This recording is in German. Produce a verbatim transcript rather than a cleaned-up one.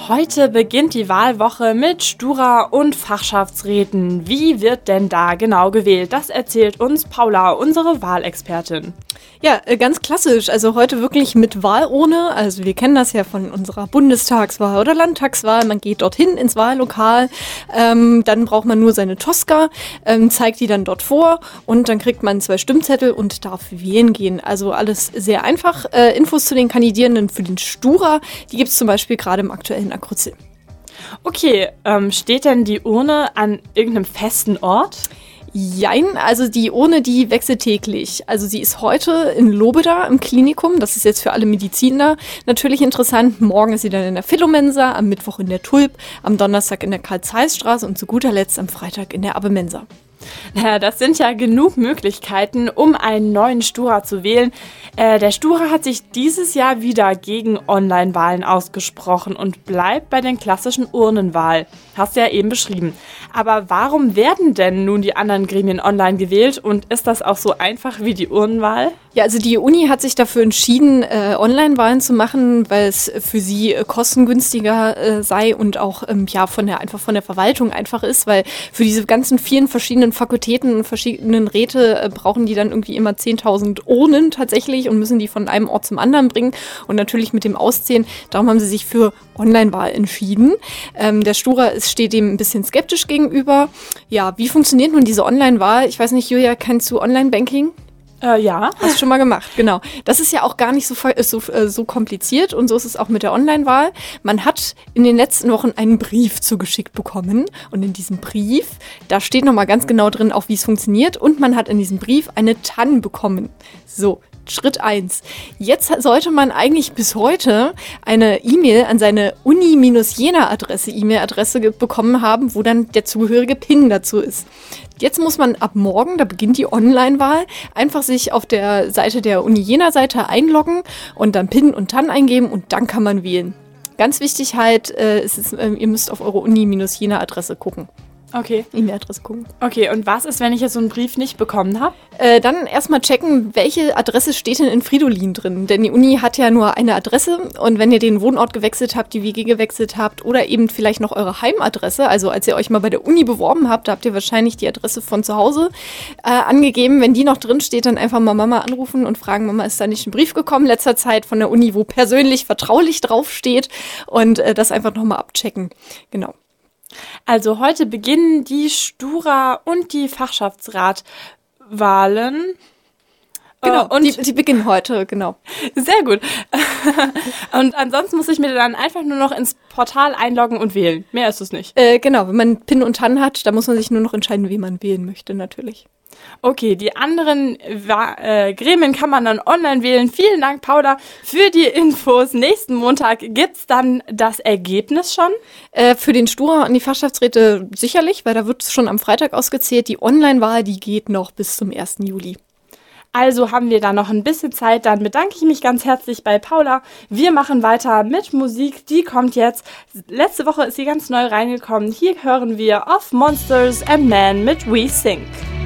Heute beginnt die Wahlwoche mit Stura- und Fachschaftsräten. Wie wird denn da genau gewählt? Das erzählt uns Paula, unsere Wahlexpertin. Ja, ganz klassisch. Also heute wirklich mit Wahlurne. Also wir kennen das ja von unserer Bundestagswahl oder Landtagswahl. Man geht dorthin ins Wahllokal, ähm, dann braucht man nur seine Tosca, ähm, zeigt die dann dort vor und dann kriegt man zwei Stimmzettel und darf wählen gehen. Also alles sehr einfach. Äh, Infos zu den Kandidierenden für den Stura, die gibt es zum Beispiel gerade im aktuellen Akrozel. Okay, ähm, steht denn die Urne an irgendeinem festen Ort? Jein, also die Urne, die wechselt täglich. Also sie ist heute in Lobeda im Klinikum. Das ist jetzt für alle Mediziner natürlich interessant. Morgen ist sie dann in der Philomensa, am Mittwoch in der Tulp, am Donnerstag in der Karl-Zeiss-Straße und zu guter Letzt am Freitag in der Abbe-Mensa. Naja, das sind ja genug Möglichkeiten, um einen neuen Stura zu wählen. Äh, der Stura hat sich dieses Jahr wieder gegen Online-Wahlen ausgesprochen und bleibt bei den klassischen Urnenwahlen. Hast du ja eben beschrieben. Aber warum werden denn nun die anderen Gremien online gewählt und ist das auch so einfach wie die Urnenwahl? Ja, also die Uni hat sich dafür entschieden, äh, Online-Wahlen zu machen, weil es für sie äh, kostengünstiger äh, sei und auch ähm, ja von der einfach von der Verwaltung einfach ist, weil für diese ganzen vielen verschiedenen Fakultäten und verschiedenen Räte äh, brauchen die dann irgendwie immer zehntausend Urnen tatsächlich und müssen die von einem Ort zum anderen bringen und natürlich mit dem Auszählen. Darum haben sie sich für Online-Wahl entschieden. Ähm, der Stura ist, steht dem ein bisschen skeptisch gegenüber. Ja, wie funktioniert nun diese Online-Wahl? Ich weiß nicht, Julia, kennst du Online-Banking? Äh, ja. Hast du schon mal gemacht, genau. Das ist ja auch gar nicht so, so, so kompliziert und so ist es auch mit der Online-Wahl. Man hat in den letzten Wochen einen Brief zugeschickt bekommen und in diesem Brief, da steht nochmal ganz genau drin, auch wie es funktioniert und man hat in diesem Brief eine T A N bekommen. So. Schritt eins. Jetzt sollte man eigentlich bis heute eine E-Mail an seine Uni-Jena-Adresse, E-Mail-Adresse bekommen haben, wo dann der zugehörige PIN dazu ist. Jetzt muss man ab morgen, da beginnt die Online-Wahl, einfach sich auf der Seite der Uni-Jena-Seite einloggen und dann PIN und T A N eingeben und dann kann man wählen. Ganz wichtig halt, äh, ist es, äh, ihr müsst auf eure Uni-Jena-Adresse gucken. Okay. E-Mail-Adresse gucken. Okay, und was ist, wenn ich jetzt so einen Brief nicht bekommen habe? Äh, dann erstmal checken, welche Adresse steht denn in Fridolin drin. Denn die Uni hat ja nur eine Adresse und wenn ihr den Wohnort gewechselt habt, die W G gewechselt habt oder eben vielleicht noch eure Heimadresse, also als ihr euch mal bei der Uni beworben habt, da habt ihr wahrscheinlich die Adresse von zu Hause äh, angegeben. Wenn die noch drin steht, dann einfach mal Mama anrufen und fragen, Mama, ist da nicht ein Brief gekommen letzter Zeit von der Uni, wo persönlich vertraulich draufsteht und äh, das einfach nochmal abchecken. Genau. Also heute beginnen die Stura- und die Fachschaftsratwahlen. Genau, äh, und die, die beginnen heute, genau. Sehr gut. Und ansonsten muss ich mir dann einfach nur noch ins Portal einloggen und wählen. Mehr ist es nicht. Äh, genau, wenn man PIN und T A N hat, da muss man sich nur noch entscheiden, wen man wählen möchte, natürlich. Okay, die anderen äh, Gremien kann man dann online wählen. Vielen Dank, Paula, für die Infos. Nächsten Montag gibt's dann das Ergebnis schon? Äh, für den Stura und die Fachschaftsräte sicherlich, weil da wird es schon am Freitag ausgezählt. Die Online-Wahl, die geht noch bis zum ersten Juli. Also haben wir da noch ein bisschen Zeit. Dann bedanke ich mich ganz herzlich bei Paula. Wir machen weiter mit Musik. Die kommt jetzt. Letzte Woche ist sie ganz neu reingekommen. Hier hören wir Of Monsters and Men mit We Think.